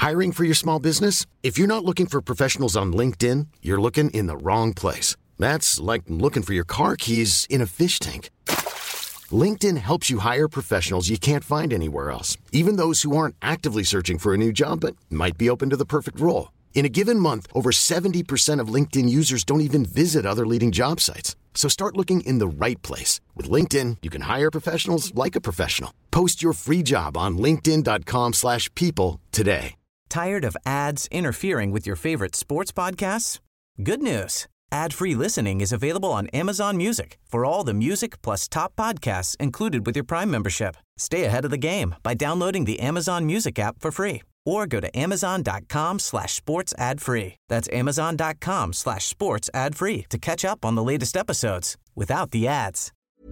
Hiring for your small business? If you're not looking for professionals on LinkedIn, you're looking in the wrong place. That's like looking for your car keys in a fish tank. LinkedIn helps you hire professionals you can't find anywhere else, even those who aren't actively searching for a new job but might be open to the perfect role. In a given month, over 70% of LinkedIn users don't even visit other leading job sites. So start looking in the right place. With LinkedIn, you can hire professionals like a professional. Post your free job on linkedin.com/people today. Tired of ads interfering with your favorite sports podcasts? Good news. Ad-free listening is available on Amazon Music for all the music plus top podcasts included with your Prime membership. Stay ahead of the game by downloading the Amazon Music app for free or go to amazon.com/sports ad free. That's amazon.com/sports ad free to catch up on the latest episodes without the ads.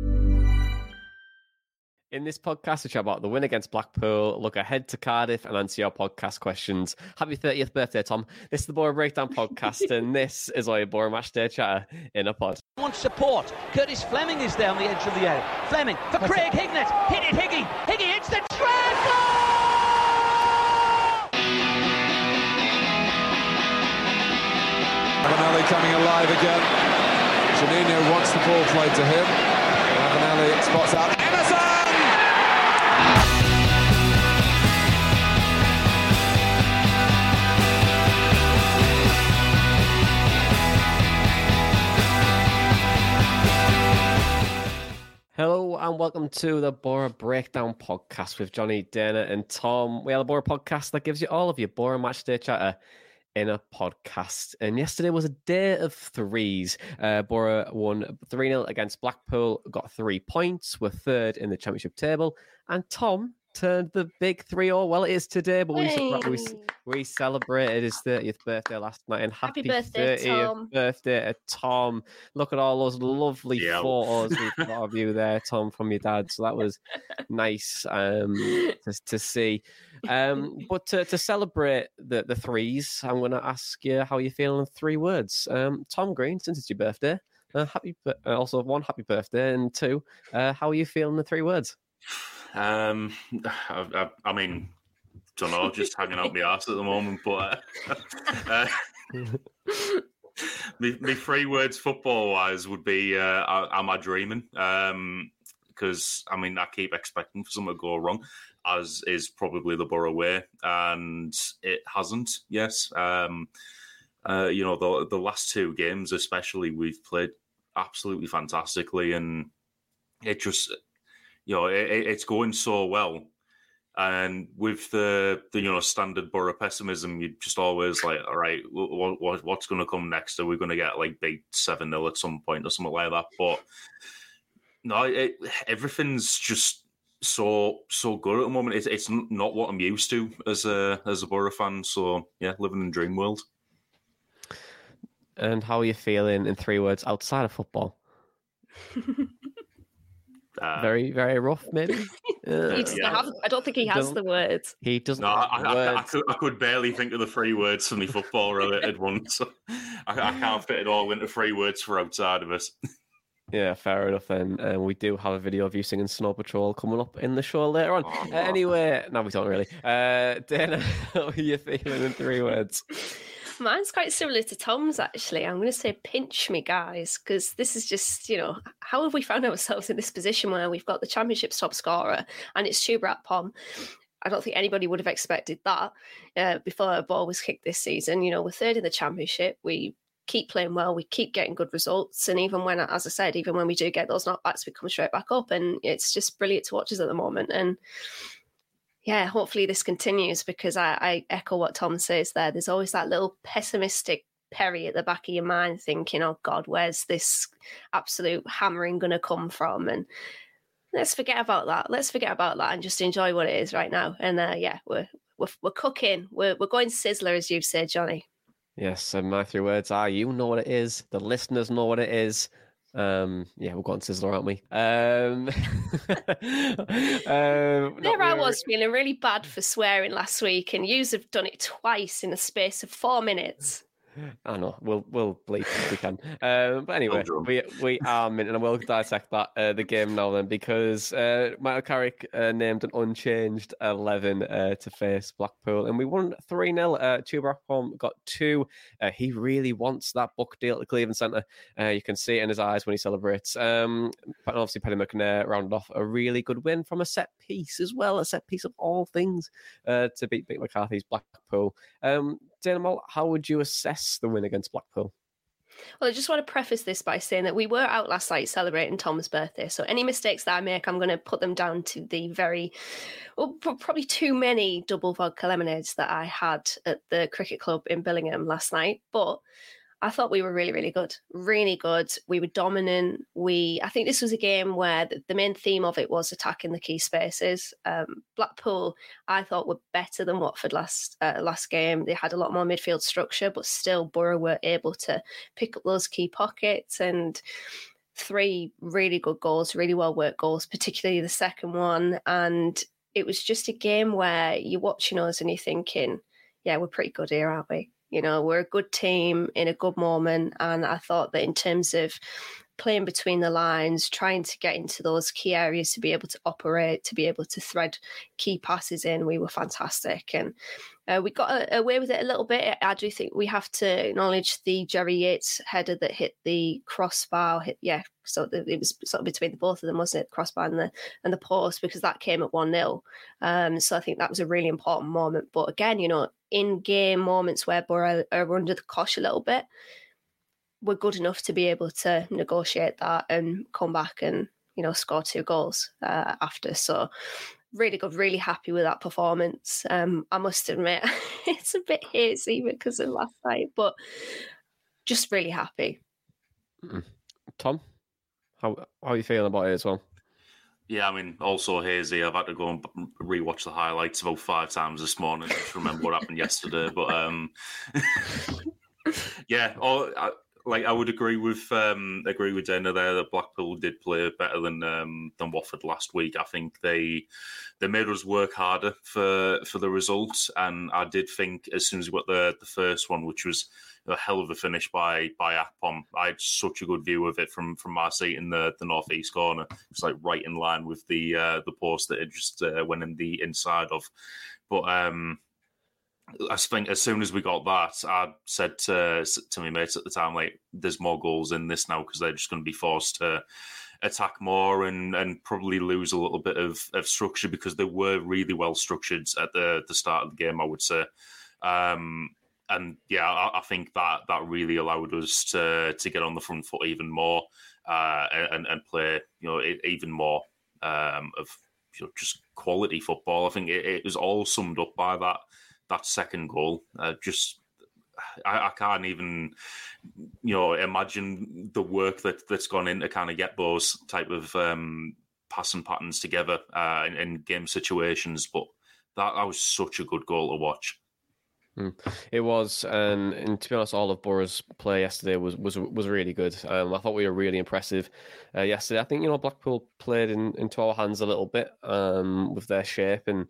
In this podcast, we chat about the win against Blackpool, look ahead to Cardiff, and answer your podcast questions. Happy 30th birthday, Tom. This is the Borough Breakdown podcast, and this is our Borough Matchday Chatter in a pod. Wants support. Curtis Fleming is down the edge of the area. Fleming for Craig Hignett. Hit it, Higgy. Higgy hits the treble! Ravanelli coming alive again. Juninho wants the ball played to him. Ravanelli spots out Emerson! Hello and welcome to the Borough Breakdown podcast with Johnny, Dana and Tom. We are the Borough podcast that gives you all of your Borough Matchday Chatter in a podcast. And yesterday was a day of threes. Borough won 3-0 against Blackpool, got 3 points, were third in the championship table. And Tom turned the big 3-0. Well, it is today, but we celebrated his 30th birthday last night. And happy birthday, 30th Tom. birthday to Tom. Look at all those lovely photos we've got of you there, Tom, from your dad. So that was nice to see. But to celebrate the threes, I'm going to ask you how you're feeling in 3 words. Tom Green, since it's your birthday, happy birthday, and 2, how are you feeling in 3 words? I mean, don't know, just hanging out my arse at the moment. But my 3 words football-wise would be, am I dreaming? Because, I mean, I keep expecting for something to go wrong, as is probably the Borough way, and it hasn't, yes. The last 2 games especially, we've played absolutely fantastically, and it just... it's going so well. And with the standard Borough pessimism, you just always like, all right, what's going to come next? Are we going to get beat 7-0 at some point or something like that? But no, everything's just so good at the moment. It's not what I'm used to as a Borough fan. So yeah, living in dream world. And how are you feeling in 3 words outside of football? Very, very rough, maybe. I don't think he has the words. He doesn't. No, I could barely think of the 3 words for my football-related one, so I can't fit it all into 3 words for outside of us. Yeah, fair enough. And we do have a video of you singing Snow Patrol coming up in the show later on. Oh, no. Anyway, no, we don't really. Dana, how are you feeling in 3 words? Mine's quite similar to Tom's, actually. I'm going to say pinch me, guys, because this is just, how have we found ourselves in this position where we've got the Championship's top scorer and it's Chubrat Pom? I don't think anybody would have expected that before a ball was kicked this season. We're third in the Championship. We keep playing well. We keep getting good results. And even when, as I said, even when we do get those knockbacks, we come straight back up. And it's just brilliant to watch us at the moment. And yeah, hopefully this continues, because I echo what Tom says there. There's always that little pessimistic Perry at the back of your mind thinking, oh God, where's this absolute hammering going to come from? And let's forget about that. Let's forget about that and just enjoy what it is right now. And we're cooking. We're going sizzler, as you said, Johnny. Yes, and my 3 words are, you know what it is. The listeners know what it is. We're going sizzler, aren't we? I was feeling really bad for swearing last week, and yous have done it twice in the space of 4 minutes. I know we'll bleep if we can. But anyway, we are minting, and we'll dissect that the game now then, because Michael Carrick named an unchanged 11 to face Blackpool, and we won 3-0. Chuba Akpom got 2. He really wants that book deal at the Cleveland Centre. You can see it in his eyes when he celebrates. And obviously, Paddy McNair rounded off a really good win from a set piece as well, a set piece of all things, to beat McCarthy's Blackpool. Dana Moll, how would you assess the win against Blackpool? Well, I just want to preface this by saying that we were out last night celebrating Tom's birthday. So any mistakes that I make, I'm going to put them down to the probably too many double vodka lemonades that I had at the cricket club in Billingham last night. But I thought we were really, really good. Really good. We were dominant. I think this was a game where the main theme of it was attacking the key spaces. Blackpool, I thought, were better than Watford last game. They had a lot more midfield structure, but still Borough were able to pick up those key pockets, and 3 really good goals, really well-worked goals, particularly the second one. And it was just a game where you're watching us and you're thinking, yeah, we're pretty good here, aren't we? You know, we're a good team in a good moment. And I thought that in terms of playing between the lines, trying to get into those key areas to be able to operate, to be able to thread key passes in, we were fantastic. And we got away with it a little bit. I do think we have to acknowledge the Jerry Yates header that hit the crossbar. So it was sort of between the both of them, wasn't it? The crossbar and the post, because that came at 1-0. So I think that was a really important moment. But again, you know, in-game moments where Borough are under the cosh a little bit, we're good enough to be able to negotiate that and come back and, you know, score 2 goals after. So really good, really happy with that performance. I must admit, it's a bit hazy because of last night, but just really happy. Tom, how are you feeling about it as well? Yeah, I mean, also hazy. I've had to go and rewatch the highlights about 5 times this morning just to remember what happened yesterday. But yeah, I would agree with Dana there that Blackpool did play better than Watford last week. I think they made us work harder for the results, and I did think as soon as we got the first one, which was a hell of a finish by Akpom, I had such a good view of it from my seat in the northeast corner. It's like right in line with the post that it just went in the inside of. But I think as soon as we got that, I said to my mates at the time, like, there's more goals in this now because they're just going to be forced to attack more and probably lose a little bit of structure, because they were really well structured at the start of the game, I would say. And yeah, I think that really allowed us to get on the front foot even more and play, you know, even more of, you know, just quality football. I think it was all summed up by that second goal. I can't even, you know, imagine the work that's gone in to kind of get those type of passing patterns together in game situations. But that was such a good goal to watch. It was, and to be honest, all of Borough's play yesterday was really good. I thought we were really impressive yesterday. I think, you know, Blackpool played into our hands a little bit with their shape, and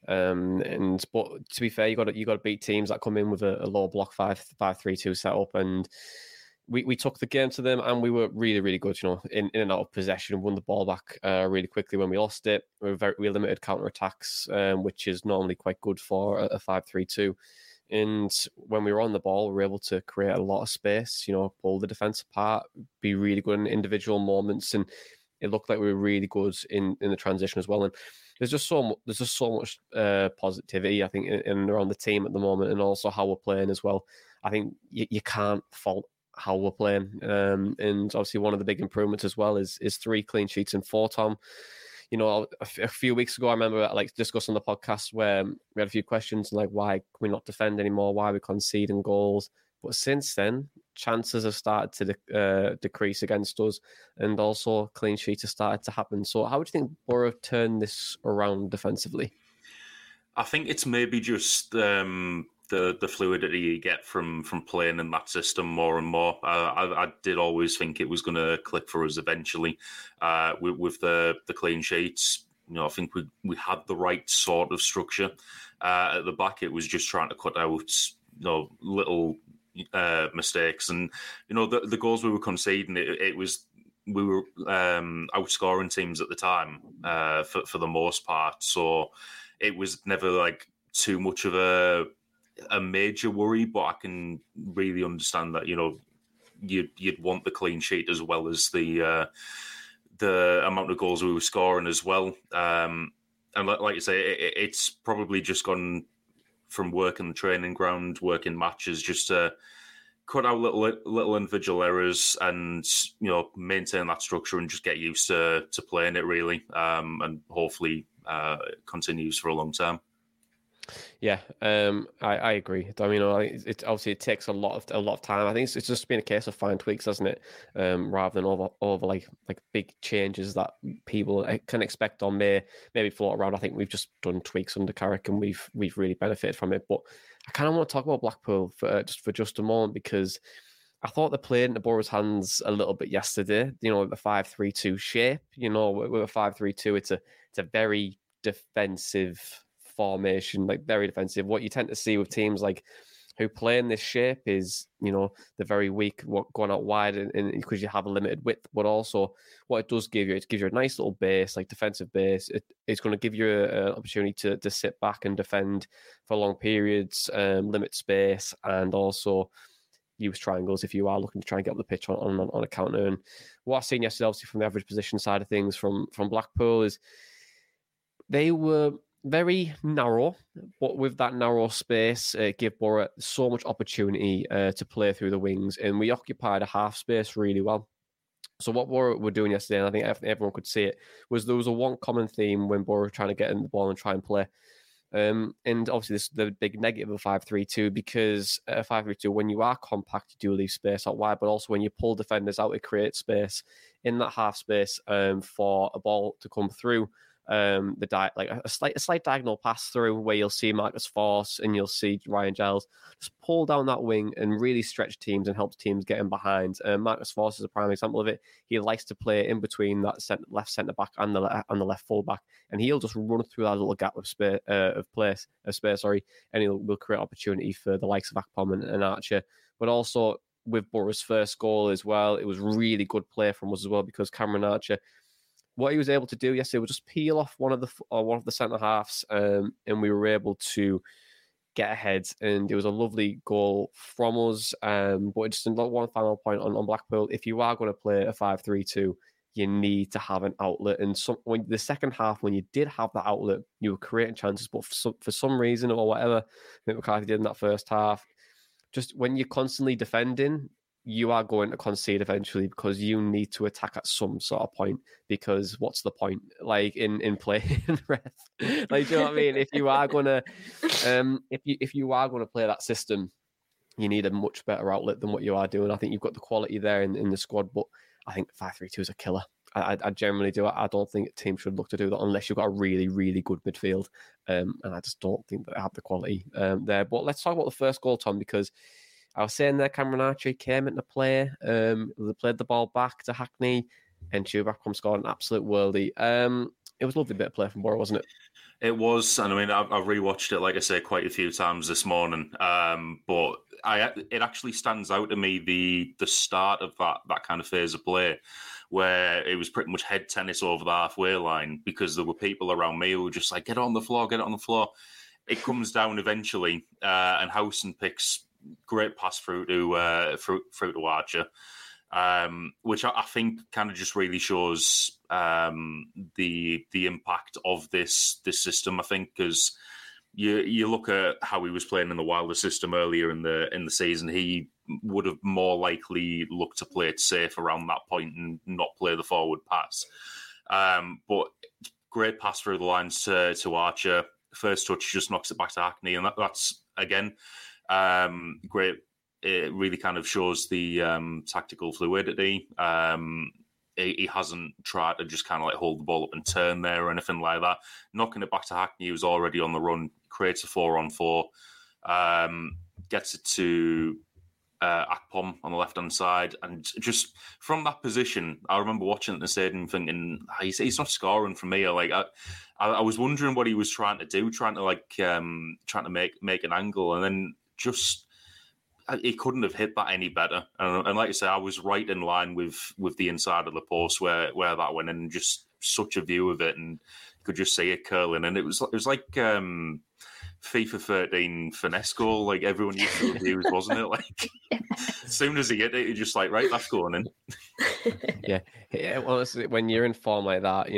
but to be fair, you got to beat teams that come in with a low block 5-3-2 setup, and we took the game to them, and we were really, really good. You know, in and out of possession, won the ball back really quickly when we lost it. We limited counter attacks, which is normally quite good for a 5-3-2. And when we were on the ball, we were able to create a lot of space, you know, pull the defence apart, be really good in individual moments. And it looked like we were really good in the transition as well. And there's just so much positivity, I think, in around the team at the moment, and also how we're playing as well. I think you can't fault how we're playing. And obviously one of the big improvements as well is 3 clean sheets in 4, Tom. You know, a few weeks ago, I remember like discussing the podcast where we had a few questions like, why can we not defend anymore? Why are we conceding goals? But since then, chances have started to decrease against us, and also clean sheets have started to happen. So how would you think Borough turned this around defensively? I think it's maybe just the fluidity you get from playing in that system more and more. I did always think it was going to click for us eventually with the clean sheets. You know, I think we had the right sort of structure at the back. It was just trying to cut out, you know, little mistakes. And the goals we were conceding, we were outscoring teams at the time for the most part. So it was never like too much of a major worry. But I can really understand that you'd want the clean sheet as well as the amount of goals we were scoring as well. And like you say, it's probably just gone from working the training ground, working matches, just to cut out little individual errors and maintain that structure and just get used to playing it really, and hopefully it continues for a long time. Yeah, I agree. I mean, it obviously it takes a lot of time. I think it's just been a case of fine tweaks, hasn't it? Rather than over like big changes that people can expect on maybe float around. I think we've just done tweaks under Carrick and we've really benefited from it. But I kind of want to talk about Blackpool for just a moment, because I thought they played into Boro's hands a little bit yesterday. The 5-3-2 shape. With a 5-3-2, it's a very defensive formation, like very defensive. What you tend to see with teams like who play in this shape is, they're very weak, going out wide, and because you have a limited width. But also, what it does give you, it gives you a nice little base, like defensive base. It's going to give you an opportunity to sit back and defend for long periods, limit space, and also use triangles if you are looking to try and get up the pitch on a counter. And what I've seen yesterday, obviously from the average position side of things from Blackpool, is they were very narrow, but with that narrow space, it gave Boro so much opportunity to play through the wings, and we occupied a half space really well. So what Boro were doing yesterday, and I think everyone could see it, was there was a one common theme when Boro were trying to get in the ball and try and play. And obviously this is the big negative of 5-3-2, because 5-3-2, when you are compact, you do leave space out wide, but also when you pull defenders out, it creates space in that half space for a ball to come through. A slight diagonal pass through where you'll see Marcus Forss and you'll see Ryan Giles just pull down that wing and really stretch teams and helps teams get in behind. Marcus Forss is a prime example of it. He likes to play in between that left centre back and the left full back, and he'll just run through that little gap of space, and he'll create opportunity for the likes of Akpom and Archer. But also with Boro's first goal as well, it was really good play from us as well, because Cameron Archer, what he was able to do yesterday was just peel off one of the centre halves, and we were able to get ahead. And it was a lovely goal from us. But just one final point on Blackpool: if you are going to play a 5-3-2, you need to have an outlet. And when the second half, when you did have that outlet, you were creating chances. But for some reason or whatever, I think McCarthy did in that first half, just when you're constantly defending, you are going to concede eventually, because you need to attack at some sort of point, because what's the point, like in playing ref? Like, do you know what I mean? If you are gonna if you are gonna play that system, you need a much better outlet than what you are doing. I think you've got the quality there in the squad, but I think 5-3-2 is a killer. I generally do. I don't think a team should look to do that unless you've got a really, really good midfield, and I just don't think that they have the quality there. But let's talk about the first goal, Tom, because I was saying there, Cameron Archer came into play. They played the ball back to Hackney, and Chuba scored an absolute worldie. It was a lovely bit of play from Boro, wasn't it? It was, and I mean, I've rewatched it, like I say, quite a few times this morning. But it actually stands out to me the start of that kind of phase of play, where it was pretty much head tennis over the halfway line, because there were people around me who were just like, get on the floor. It comes down eventually, and Howson picks great pass through to Archer, which I think kind of just really shows the impact of this system. I think, because you look at how he was playing in the Wilder system earlier in the season, he would have more likely looked to play it safe around that point and not play the forward pass. But great pass through the lines to Archer. First touch just knocks it back to Hackney, and that's again great. It really kind of shows the tactical fluidity. He hasn't tried to just kind of like hold the ball up and turn there or anything like that. Knocking it back to Hackney, who's already on the run, creates a 4-on-4, gets it to Akpom on the left-hand side. And just from that position, I remember watching it in the stadium thinking, he's not scoring from here. Like, I was wondering what he was trying to do, trying to make an angle, and then just he couldn't have hit that any better. And like I say, I was right in line with the inside of the post where that went in, and just such a view of it, and you could just see it curling. And it was like FIFA 13 finesse goal, like everyone used to reviews, wasn't it? Like as soon as he hit it, you're just like, right, that's going in. Yeah, honestly, when you're in form like that,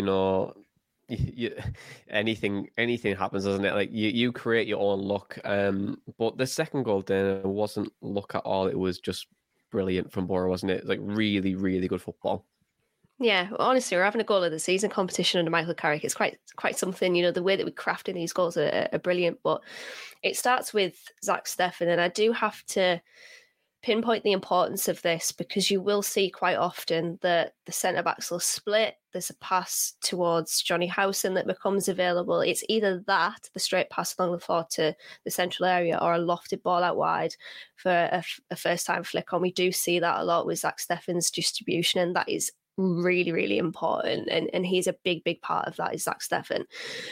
anything happens, doesn't it? Like you create your own luck. But the second goal then wasn't luck at all. It was just brilliant from Boro, wasn't it? Like really, really good football. Yeah, honestly, we're having a goal of the season competition under Michael Carrick. It's quite something. The way that we crafted these goals are brilliant. But it starts with Zach Steffen, and I do have to pinpoint the importance of this, because you will see quite often that the centre backs will split. There's a pass towards Johnny Howson that becomes available. It's either that, the straight pass along the floor to the central area, or a lofted ball out wide for a first-time flick on. We do see that a lot with Zach Steffen's distribution, and that is really, really important. And he's a big, big part of that, is Zach Steffen.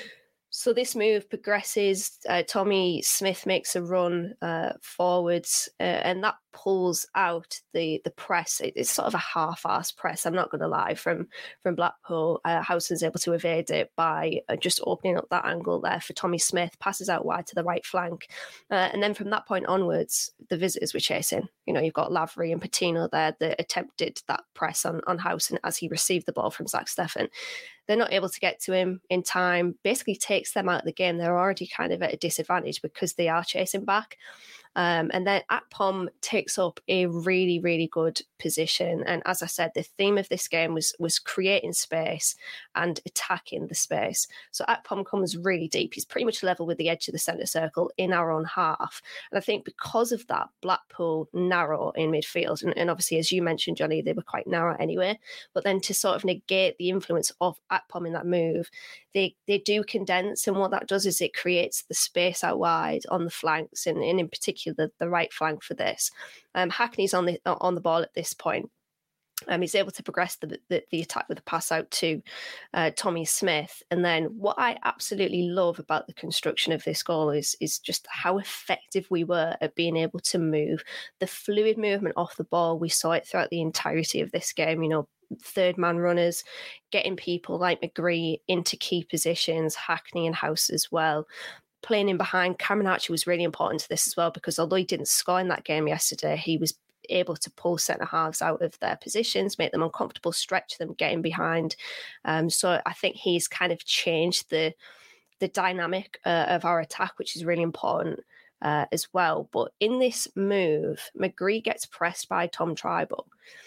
So this move progresses. Tommy Smith makes a run forwards, and that pulls out the press. It's sort of a half-assed press, I'm not going to lie, from Blackpool. Howson's able to evade it by just opening up that angle there for Tommy Smith, passes out wide to the right flank. And then from that point onwards, the visitors were chasing. You've got Lavery and Patino there that attempted that press on Howson as he received the ball from Zach Steffen. They're not able to get to him in time, basically takes them out of the game. They're already kind of at a disadvantage because they are chasing back. And then Akpom takes up a really, really good position. And as I said, the theme of this game was creating space and attacking the space. So Akpom comes really deep. He's pretty much level with the edge of the centre circle in our own half. And I think because of that, Blackpool narrow in midfield. And obviously, as you mentioned, Johnny, they were quite narrow anyway. But then to sort of negate the influence of Akpom in that move, they do condense. And what that does is it creates the space out wide on the flanks, and in particular, the right flank for this. Hackney's on the ball at this point. He's able to progress the attack with a pass out to Tommy Smith. And then what I absolutely love about the construction of this goal is just how effective we were at being able to move. The fluid movement off the ball, we saw it throughout the entirety of this game. Third man runners, getting people like McGree into key positions, Hackney and House as well. Playing in behind, Cameron Archer was really important to this as well, because although he didn't score in that game yesterday, he was able to pull centre-halves out of their positions, make them uncomfortable, stretch them, get in behind. So I think he's kind of changed the dynamic of our attack, which is really important as well. But in this move, McGree gets pressed by Tom Trybull.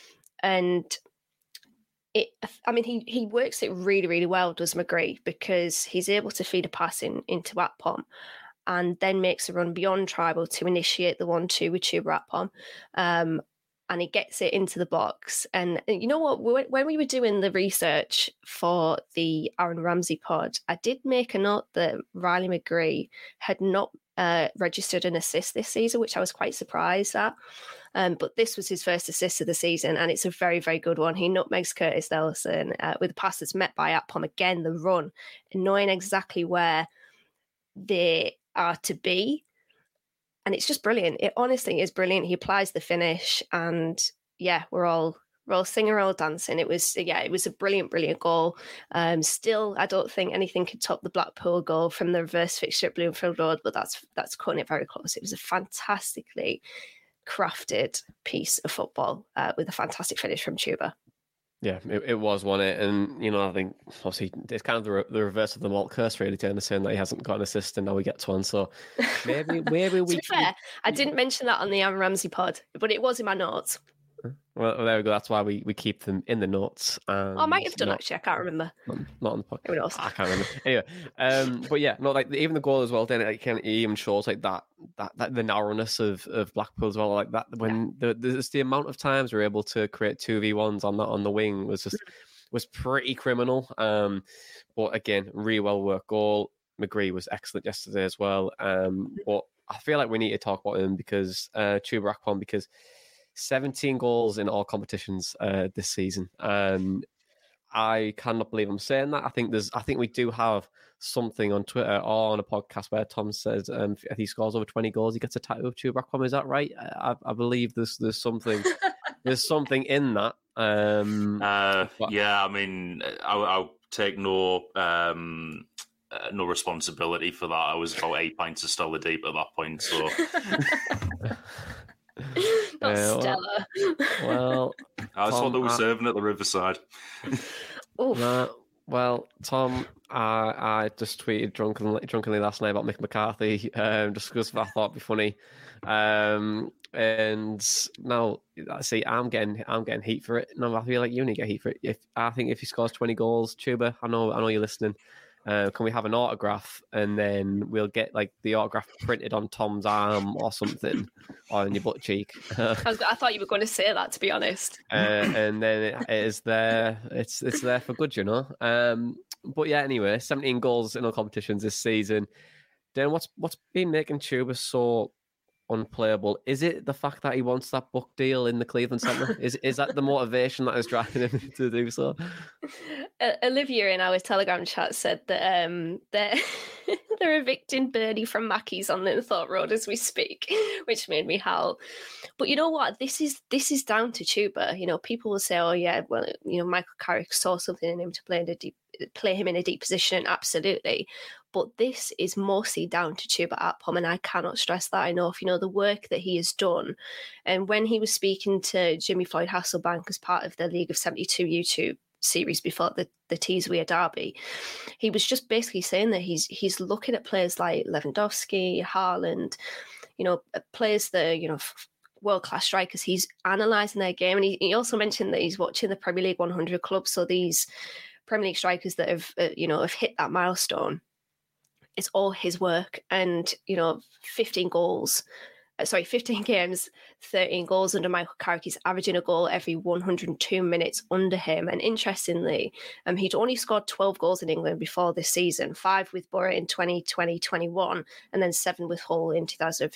And he works it really, really well, does McGree, because he's able to feed a pass into Akpom and then makes a run beyond Trybull to initiate the 1-2 with Chuba Akpom. And he gets it into the box. And you know what? When we were doing the research for the Aaron Ramsey pod, I did make a note that Riley McGree had not registered an assist this season, which I was quite surprised at. But this was his first assist of the season, and it's a very, very good one. He nutmegs Curtis Nelson with a pass that's met by Akpom. Again, the run, and knowing exactly where they are to be. And it's just brilliant. It honestly is brilliant. He applies the finish, and yeah, we're all singing, we're all dancing. It was a brilliant, brilliant goal. Still, I don't think anything could top the Blackpool goal from the reverse fixture at Bloomfield Road, but that's cutting it very close. It was a fantastically crafted piece of football with a fantastic finish from Chuba. Yeah, it was, wasn't it? And, I think, obviously, it's kind of the reverse of the Malt curse, really, to understand that he hasn't got an assist and now we get one. So maybe we... To be fair, I didn't mention that on the Aaron Ramsey pod, but it was in my notes. Well, there we go. That's why we keep them in the notes. I might have done, actually. I can't remember. Not on the podcast. Who knows? I can't remember. Anyway, but yeah, no, like even the goal as well, then it even shows like that the narrowness of Blackpool as well. Like that when there's the amount of times we're able to create 2v1s on the wing was pretty criminal. But again, really well worked goal. McGree was excellent yesterday as well. But I feel like we need to talk about him because Chuba Akpom, because 17 goals in all competitions this season. I cannot believe I'm saying that. I think we do have something on Twitter or on a podcast where Tom says if he scores over 20 goals, he gets a tattoo of Chuba Akpom. Is that right? I believe there's something there's something in that. Yeah, I mean, I'll take no responsibility for that. I was about 8 pints of Stella deep at that point, so. Not Stella. Well, that's what they were serving at the Riverside. Well, Tom, I just tweeted drunkenly last night about Mick McCarthy, just because I thought it'd be funny. And now, see, I'm getting heat for it. No, I feel like you need to get heat for it. I think if he scores 20 goals, Chuba, I know you're listening. Can we have an autograph, and then we'll get like the autograph printed on Tom's arm or something, or in your butt cheek? I thought you were going to say that, to be honest. And then it is there. It's there for good, you know. But yeah, anyway, 17 goals in all competitions this season. Then what's been making Chuba so unplayable? Is it the fact that he wants that book deal in the Cleveland Centre? Is that the motivation that is driving him to do so? Olivia in our Telegram chat said that they're evicting Bernie from Mackey's on Linthorpe Road as we speak, which made me howl. But you know what? This is down to Chuba. You know, people will say, "Oh yeah, well, you know, Michael Carrick saw something in him to play him in a deep position." Absolutely. But this is mostly down to Chuba Akpom, and I cannot stress that enough. You know, the work that he has done. And when he was speaking to Jimmy Floyd Hasselbank as part of the League of 72 YouTube series before the Teesweir derby, he was just basically saying that he's looking at players like Lewandowski, Haaland, you know, players that are, you know, world-class strikers. He's analysing their game, and he also mentioned that he's watching the Premier League 100 clubs, so these Premier League strikers that have hit that milestone. It's all his work, and 15 games, 13 goals under Michael Carrick. He's averaging a goal every 102 minutes under him. And interestingly, he'd only scored 12 goals in England before this season, 5 with Borough in 2020-21, and then 7 with Hull in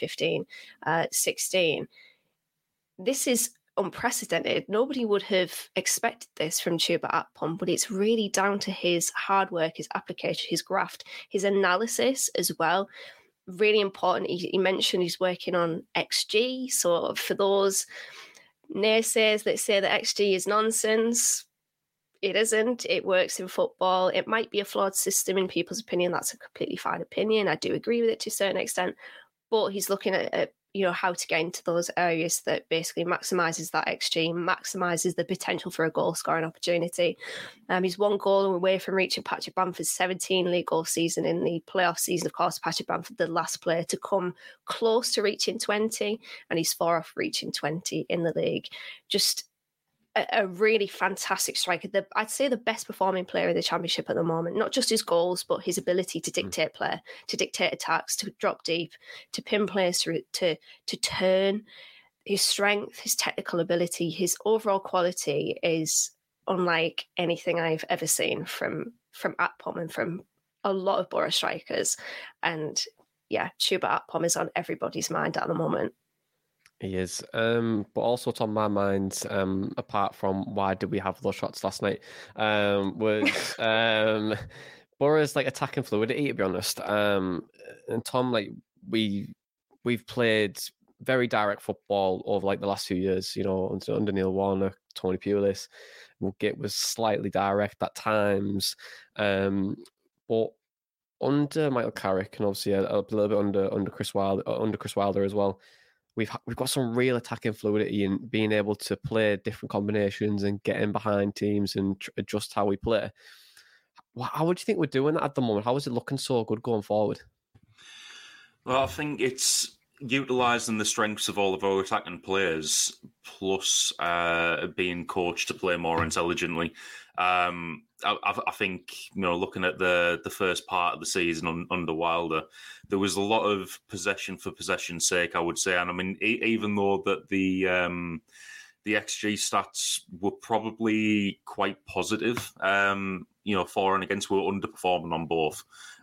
2015-16. This is unprecedented. Nobody would have expected this from Chuba Akpom, but it's really down to his hard work, his application, his graft, his analysis as well. Really important. He mentioned he's working on XG. So for those naysayers that say that XG is nonsense, it isn't. It works in football. It might be a flawed system in people's opinion. That's a completely fine opinion. I do agree with it to a certain extent, but he's looking at how to get into those areas that basically maximises that XG, maximises the potential for a goal scoring opportunity. He's 1 goal away from reaching Patrick Bamford's 17 league goal season in the playoff season. Of course, Patrick Bamford, the last player to come close to reaching 20, and he's 4 off reaching 20 in the league. Just a really fantastic striker. I'd say the best performing player in the Championship at the moment. Not just his goals, but his ability to dictate play, to dictate attacks, to drop deep, to pin players to turn. His strength, his technical ability, his overall quality is unlike anything I've ever seen from Akpom and from a lot of Borough strikers. And yeah, Chuba Akpom is on everybody's mind at the moment. He is. But also on my mind, apart from why did we have those shots last night, was Borough's like attacking fluidity, to be honest. And Tom, like we've played very direct football over like the last few years, under Neil Warner, Tony Pulis. Woodgate was slightly direct at times. But under Michael Carrick and obviously a little bit under Chris Wilder as well, we've got some real attacking fluidity and being able to play different combinations and get in behind teams and adjust how we play. How would you think we're doing that at the moment? How is it looking so good going forward? Well, I think it's utilising the strengths of all of our attacking players, plus being coached to play more intelligently. I think, looking at the first part of the season under Wilder, there was a lot of possession for possession's sake, I would say. And I mean, even though that the XG stats were probably quite positive, for and against, we were underperforming on both.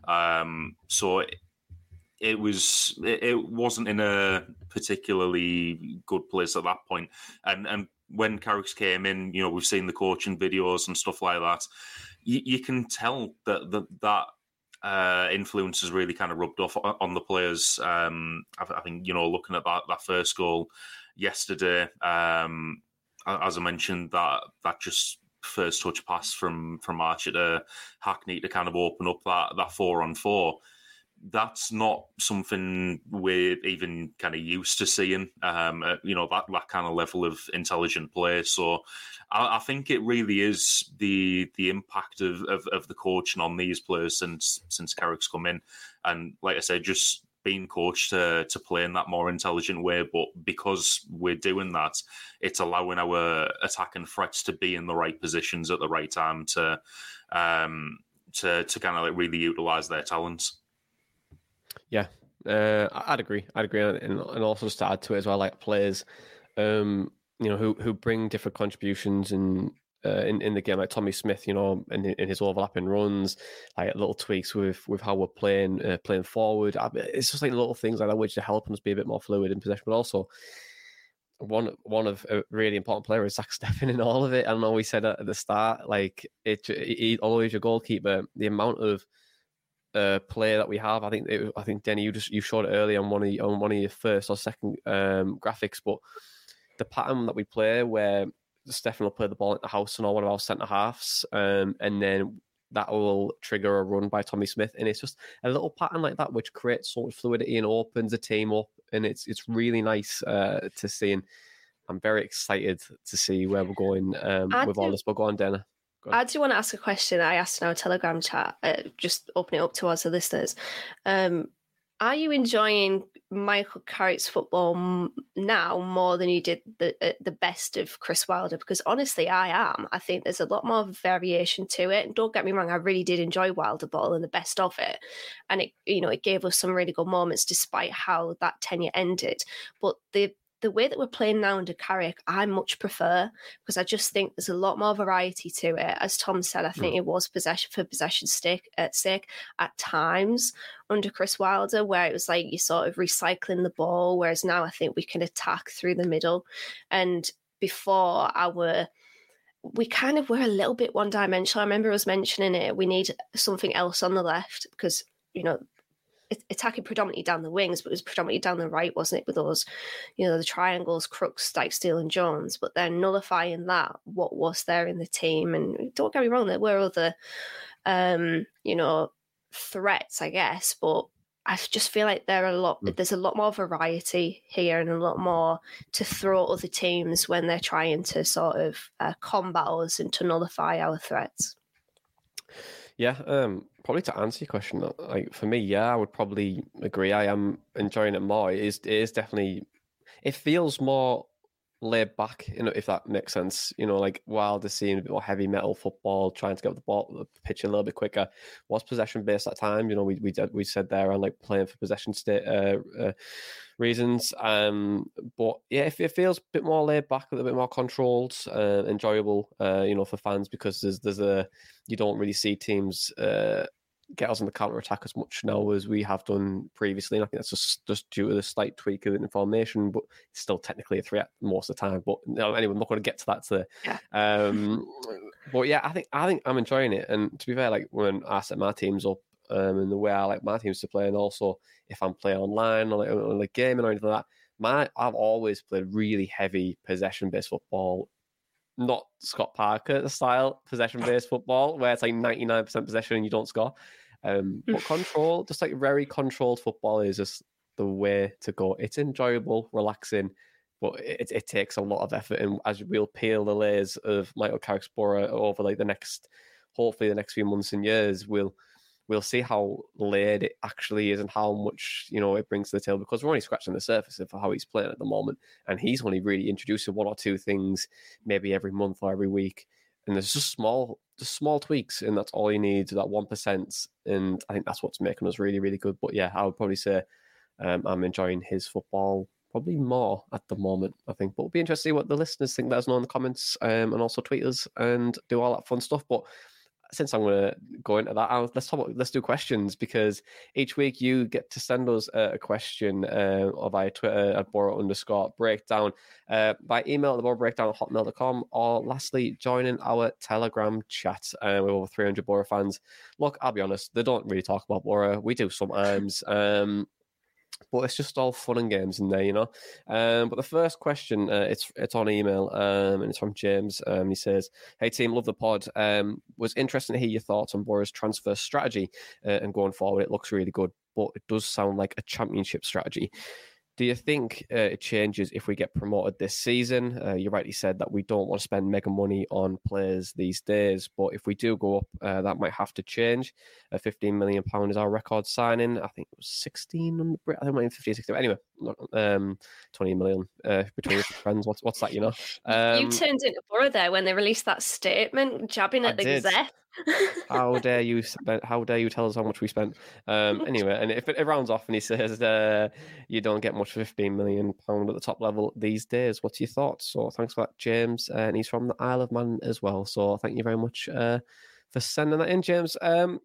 So it wasn't in a particularly good place at that point. And when Carrick came in, we've seen the coaching videos and stuff like that. You can tell that influence has really kind of rubbed off on the players. I think, looking at that first goal yesterday, as I mentioned, that just first touch pass from Archer to Hackney to kind of open up that 4-on-4. That's not something we're even kind of used to seeing, that kind of level of intelligent play. So I think it really is the impact of the coaching on these players since Carrick's come in. And like I said, just being coached to play in that more intelligent way. But because we're doing that, it's allowing our attacking threats to be in the right positions at the right time to kind of like really utilise their talents. Yeah, I'd agree. And also just to add to it as well, like players, who bring different contributions in the game, like Tommy Smith, in his overlapping runs, like little tweaks with how we're playing forward. It's just like little things like that which are helping us be a bit more fluid in possession, but also one of a really important player is Zach Steffen in all of it. I know we said at the start, like although he's your goalkeeper, the amount of play that we have. I think Denny, you showed it earlier on one of your first or second graphics, but the pattern that we play where Stefan will play the ball at the house and all one of our centre halves, and then that will trigger a run by Tommy Smith, and it's just a little pattern like that which creates sort of fluidity and opens the team up, and it's really nice to see. And I'm very excited to see where we're going with all this. But go on, Dana. I do want to ask a question I asked in our Telegram chat, just open it up towards the listeners. Are you enjoying Michael Carrick's football now more than you did the best of Chris Wilder? Because honestly, I am. I think there's a lot more variation to it. And don't get me wrong, I really did enjoy Wilder ball and the best of it. And it gave us some really good moments despite how that tenure ended. But the way that we're playing now under Carrick, I much prefer, because I just think there's a lot more variety to it. As Tom said, I think it was possession's sake at times under Chris Wilder, where it was like you're sort of recycling the ball, whereas now I think we can attack through the middle. And before we kind of were a little bit one-dimensional. I remember us mentioning it. We need something else on the left because, attacking predominantly down the wings, but it was predominantly down the right, wasn't it? With those, the triangles, Crooks, Dyke-Steele and Jones. But then nullifying that, what was there in the team? And don't get me wrong, there were other, threats, I guess. But I just feel like there's a lot more variety here and a lot more to throw at other teams when they're trying to sort of combat us and to nullify our threats. Yeah, probably to answer your question, like for me, yeah, I would probably agree. I am enjoying it more. It is definitely, it feels more laid back, if that makes sense. Like Wilder seeing a bit more heavy metal football, trying to get the pitch a little bit quicker. Was possession based at time. We said there on like playing for possession state reasons. But yeah, it feels a bit more laid back, a little bit more controlled, enjoyable. For fans, because you don't really see teams get us on the counter attack as much now as we have done previously. And I think that's just due to the slight tweak of the formation, but it's still technically a threat most of the time. But anyway, I'm not going to get to that today. Yeah. But yeah, I think I'm enjoying it. And to be fair, like when I set my teams up and the way I like my teams to play, and also if I'm playing online or like gaming or anything like that, I've always played really heavy possession-based football. Not Scott Parker style possession-based football, where it's like 99% possession and you don't score. But control, just like very controlled football is just the way to go. It's enjoyable, relaxing, but it takes a lot of effort. And as we'll peel the layers of Michael Carrick's Borough over like hopefully the next few months and years, we'll see how laid it actually is and how much it brings to the table, because we're only scratching the surface of how he's playing at the moment, and he's only really introducing one or two things maybe every month or every week, and there's just small tweaks, and that's all you need, that 1%, and I think that's what's making us really, really good. But yeah, I would probably say I'm enjoying his football probably more at the moment, I think. But it'll be interesting to see what the listeners think. Let us know in the comments, and also tweet us and do all that fun stuff. But since I'm going to go into that, let's do questions, because each week you get to send us a question or via Twitter at Boro_breakdown, by email at theborobreakdown@hotmail.com, or lastly, joining our Telegram chat with over 300 Boro fans. Look, I'll be honest, they don't really talk about Boro. We do sometimes. But it's just all fun and games in there, you know. But the first question, it's on email, and it's from James. He says, "Hey team, love the pod. Was interesting to hear your thoughts on Boro's transfer strategy, and going forward, it looks really good, but it does sound like a championship strategy. Do you think it changes if we get promoted this season? You rightly said that we don't want to spend mega money on players these days, but if we do go up, that might have to change. £15 million is our record signing. I think it was 16 on the Brit. I think it might be 15, 16. Anyway, 20 million between friends. What's that, you know? You turned into Boro there when they released that statement, jabbing at the Gazette. How dare you tell us how much we spent? Anyway, and if it rounds off and he says you don't get much for £15 million at the top level these days, what's your thoughts? So thanks for that, James, and he's from the Isle of Man as well, so thank you very much for sending that in, James.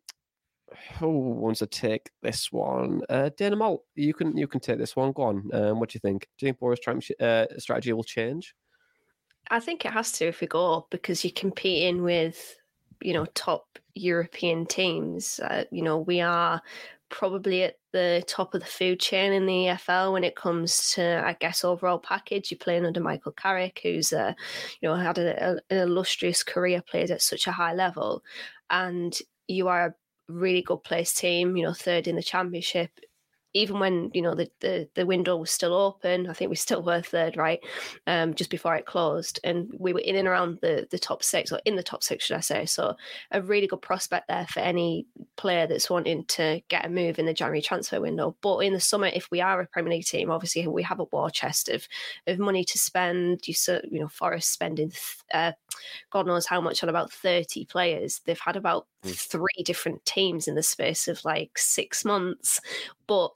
Who wants to take this one? Dana Malt, you can take this one. Go on. What do you think? Do you think Boro's strategy will change? I think it has to if we go up, because you're competing with, you know, top European teams. You know, we are probably at the top of the food chain in the EFL when it comes to, I guess, overall package. You're playing under Michael Carrick, who's you know, had an illustrious career, played at such a high level, and you are a really good placed team, you know, third in the championship. Even when, you know, the window was still open, I think we still were third, right? Just before it closed. And we were in and around the top six, or in the top six, should I say. So a really good prospect there for any player that's wanting to get a move in the January transfer window. But in the summer, if we are a Premier League team, obviously we have a war chest of money to spend. You know, Forest spending God knows how much on about 30 players. They've had about 3 different teams in the space of like 6 months. But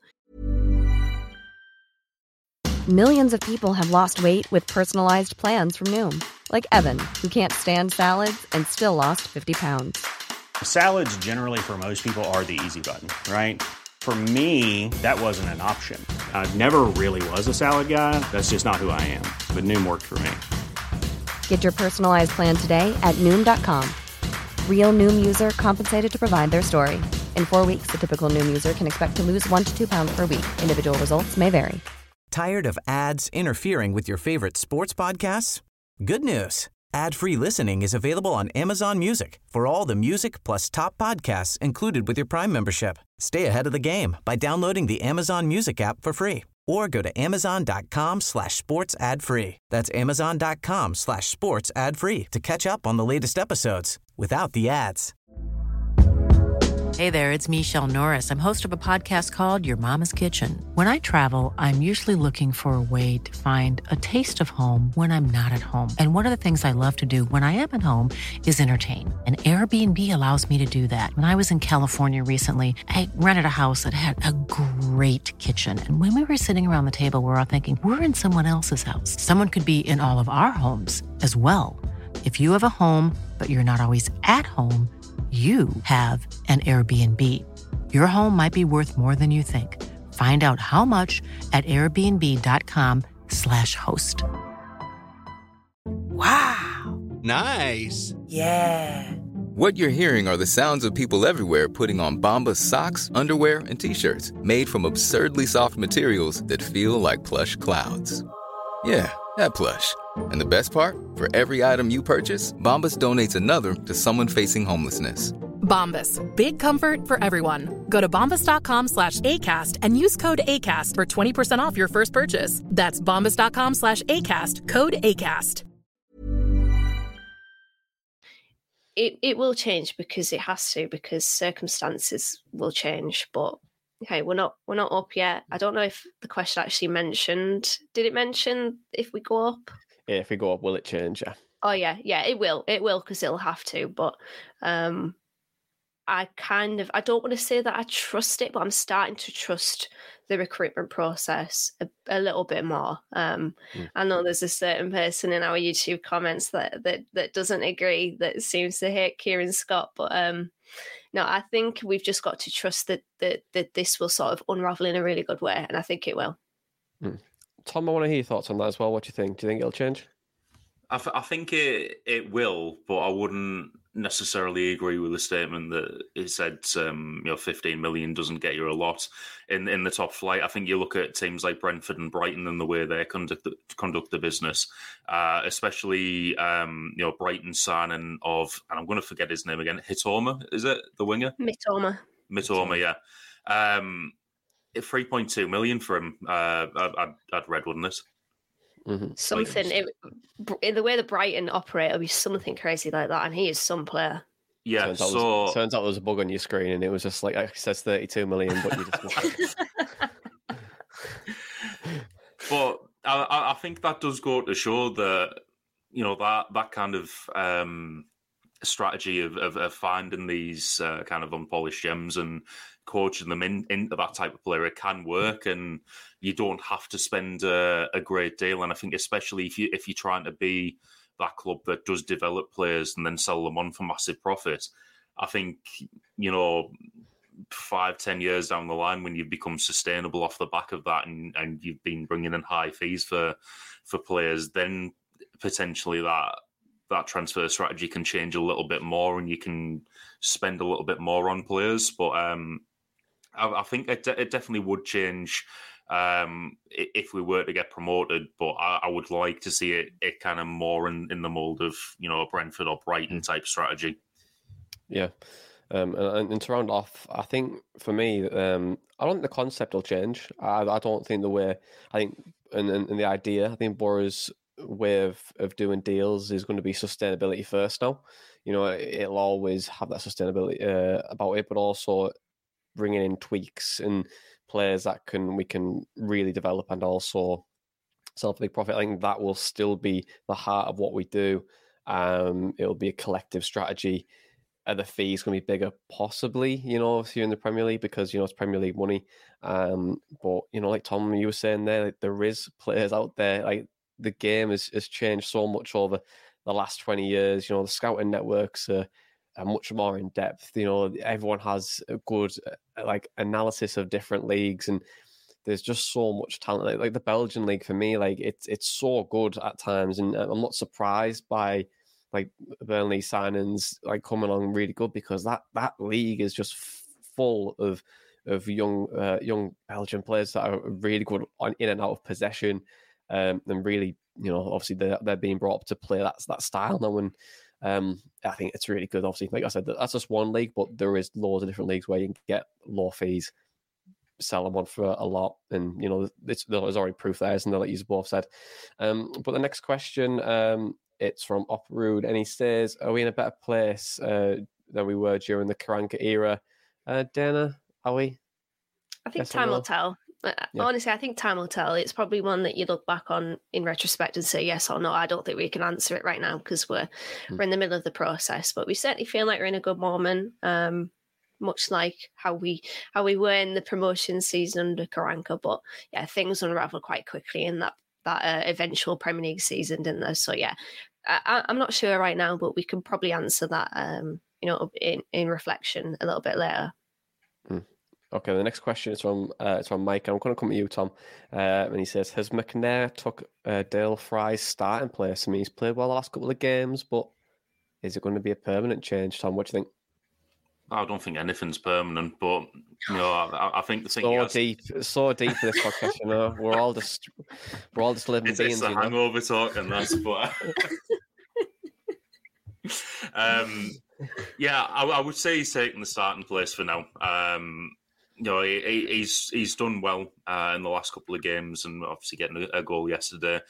millions of people have lost weight with personalized plans from Noom. Like Evan, who can't stand salads and still lost 50 pounds. Salads generally for most people are the easy button, right? For me, that wasn't an option. I never really was a salad guy. That's just not who I am. But Noom worked for me. Get your personalized plan today at Noom.com. Real Noom user compensated to provide their story. In 4 weeks, the typical Noom user can expect to lose 1 to 2 pounds per week. Individual results may vary. Tired of ads interfering with your favorite sports podcasts? Good news. Ad-free listening is available on Amazon Music for all the music plus top podcasts included with your Prime membership. Stay ahead of the game by downloading the Amazon Music app for free, or go to amazon.com/sports ad free. That's amazon.com/sports ad free to catch up on the latest episodes without the ads. Hey there, it's Michelle Norris. I'm host of a podcast called Your Mama's Kitchen. When I travel, I'm usually looking for a way to find a taste of home when I'm not at home. And one of the things I love to do when I am at home is entertain. And Airbnb allows me to do that. When I was in California recently, I rented a house that had a great kitchen. And when we were sitting around the table, we were all thinking, we're in someone else's house. Someone could be in all of our homes as well. If you have a home, but you're not always at home, you have an Airbnb. Your home might be worth more than you think. Find out how much at airbnb.com/host. Wow. Nice. Yeah. What you're hearing are the sounds of people everywhere putting on Bombas socks, underwear, and T-shirts made from absurdly soft materials that feel like plush clouds. Yeah, that plush. And the best part? For every item you purchase, Bombas donates another to someone facing homelessness. Bombas. Big comfort for everyone. Go to bombas.com/ACAST and use code ACAST for 20% off your first purchase. That's bombas.com/ACAST. Code ACAST. It will change, because it has to, because circumstances will change. But okay, we're not up yet. I don't know if the question actually mentioned. Did it mention if we go up? Yeah, if we go up, will it change? Yeah. Oh yeah, it will, because it'll have to. But I don't want to say that I trust it, but I'm starting to trust the recruitment process a little bit more. I know there's a certain person in our YouTube comments that doesn't agree, that seems to hate Kieran Scott, but no, I think we've just got to trust that this will sort of unravel in a really good way, and I think it will. Tom, I want to hear your thoughts on that as well. What do you think? Do you think it'll change? I think it will, but I wouldn't necessarily agree with the statement that it said 15 million doesn't get you a lot in the top flight. I think you look at teams like Brentford and Brighton and the way they conduct the business, especially Brighton signing of, and I'm going to forget his name again, Hitoma, is it the winger? Mitoma, yeah. 3.2 million for him. I'd read, wouldn't it? Something in the way the Brighton operate, it'll be something crazy like that, and he is some player. Yeah, turns out there was a bug on your screen, and it was just like it says 32 million, but you just. But I think that does go to show that that kind of strategy of finding these kind of unpolished gems and coaching them into that type of player, it can work, and you don't have to spend a great deal. And I think especially if you're trying to be that club that does develop players and then sell them on for massive profit, I think 5-10 years down the line, when you've become sustainable off the back of that, and you've been bringing in high fees for players, then potentially that transfer strategy can change a little bit more, and you can spend a little bit more on players. But I think it definitely would change if we were to get promoted. But I would like to see it kind of more in the mould of a Brentford or Brighton type strategy. Yeah. And to round off, I think for me, I don't think the concept will change. I don't think the way, I think, and the idea, I think Borough's way of doing deals is going to be sustainability first now. It'll always have that sustainability about it, but also bringing in tweaks and players that we can really develop and also sell for big profit. I think that will still be the heart of what we do. It'll be a collective strategy. The fees going to be bigger, possibly, if you're in the Premier League, because, it's Premier League money. But, like Tom, you were saying there, there is players out there. Like, the game has changed so much over the last 20 years. The scouting networks are much more in depth. Everyone has a good analysis of different leagues, and there's just so much talent. Like the Belgian league, for me, it's so good at times, and I'm not surprised by Burnley signings coming along really good, because that league is just full of young Belgian players that are really good in and out of possession, and really, obviously they're being brought up to play that style now, and I think it's really good. Obviously, like I said, that's just one league, but there is loads of different leagues where you can get low fees, sell them on for a lot, and there's already proof there, isn't there, like you both said. But the next question, it's from Uprood, and he says, are we in a better place than we were during the Karanka era? Dana, are we? I think time will tell. Yeah. Honestly, I think time will tell. It's probably one that you look back on in retrospect and say yes or no. I don't think we can answer it right now because we're in the middle of the process, but we certainly feel like we're in a good moment, much like how we were in the promotion season under Karanka. But yeah, things unraveled quite quickly in that eventual Premier League season, didn't there? So yeah, I'm not sure right now, but we can probably answer that, in reflection a little bit later. Okay, the next question is from Mike. I'm going to come to you, Tom. And he says, has McNair took Dale Fry's starting place? I mean, he's played well the last couple of games, but is it going to be a permanent change, Tom? What do you think? I don't think anything's permanent, but I think the thing so deep for this podcast. We're all just living beings. It's the hangover talk, and that's but. Yeah, I would say he's taking the starting place for now. He's done well in the last couple of games, and obviously getting a goal yesterday.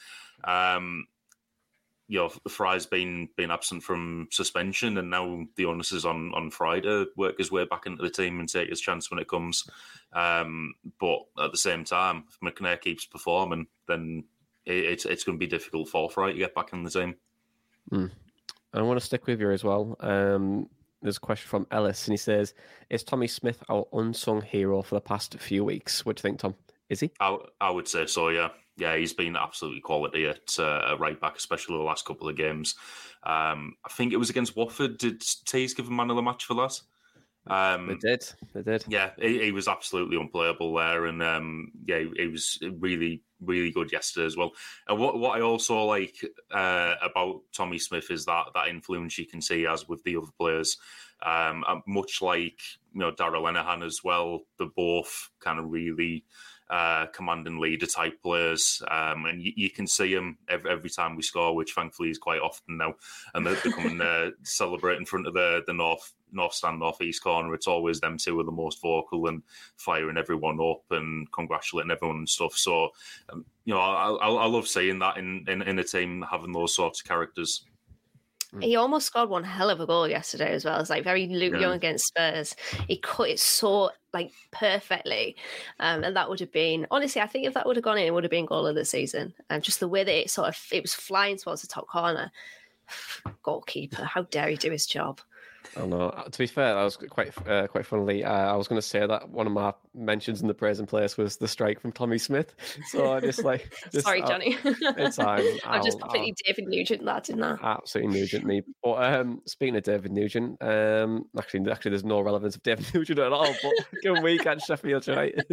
Fry's been absent from suspension, and now the onus is on Fry to work his way back into the team and take his chance when it comes. But at the same time, if McNair keeps performing, then it's going to be difficult for Fry to get back in the team. I want to stick with you as well. There's a question from Ellis, and he says, is Tommy Smith our unsung hero for the past few weeks? What do you think, Tom? Is he? I would say so, yeah. Yeah, he's been absolutely quality at right back, especially the last couple of games. I think it was against Watford. Did Tees give him man of the match for that? They did. Yeah, he was absolutely unplayable there, and he was really, really good yesterday as well. And what I also like about Tommy Smith is that influence you can see he has with the other players. Much like Darragh Lenihan as well, they're both kind of really commanding leader type players, and you can see them every time we score, which thankfully is quite often now. And they come and celebrate in front of the north stand, northeast corner. It's always them two are the most vocal and firing everyone up and congratulating everyone and stuff. So, I love seeing that in a team having those sorts of characters. He almost scored one hell of a goal yesterday as well. It's like very Luke Young against Spurs. He cut it so perfectly. And that would have been, honestly, I think if that would have gone in, it would have been goal of the season. And just the way that it was flying towards the top corner. Goalkeeper, how dare he do his job? I know. To be fair, that was quite funnily. I was going to say that one of my mentions in the praise and place was the strike from Tommy Smith. So I just sorry, Johnny. It's fine. I just completely David Nugent that, didn't I? Absolutely Nugent me. But speaking of David Nugent, actually, there's no relevance of David Nugent at all. But good week at Sheffield United.